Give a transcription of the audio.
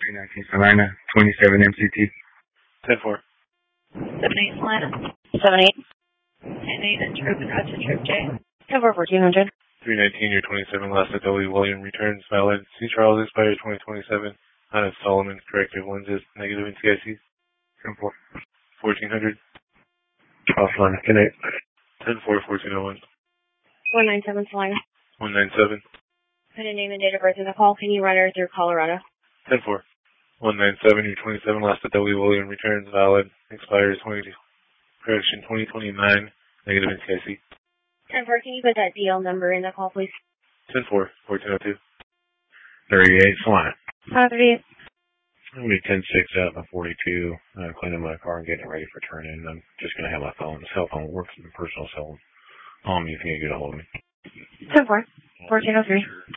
319 Salina, 27 MCT. 10-4. 7-8 Salina. 7-8. And 8 Troop, that's a Troop J. 10-4, 1400. 319, your 27 last at W. William returns valid. C. Charles expires 2027. Honest Solomon, corrective lenses, negative in TIC. 10-4. 1400. Offline, connect. 10-4, 1401. 197 Salina. 197. Put a name and date of birth in the call. Can you run her through Colorado? 10-4. 197, your 27 last at W. William returns valid. Expires 2029. Negative in TIC. 10-4, can you put that DL number in the call, please? 10-4, 1402. 38 Salina. 38. I'm going to be 10-6 out of 42, cleaning my car and getting it ready for turn-in. I'm just going to have my cell phone works, my personal cell phone. If you need to get a hold of me. 10-4, 1403.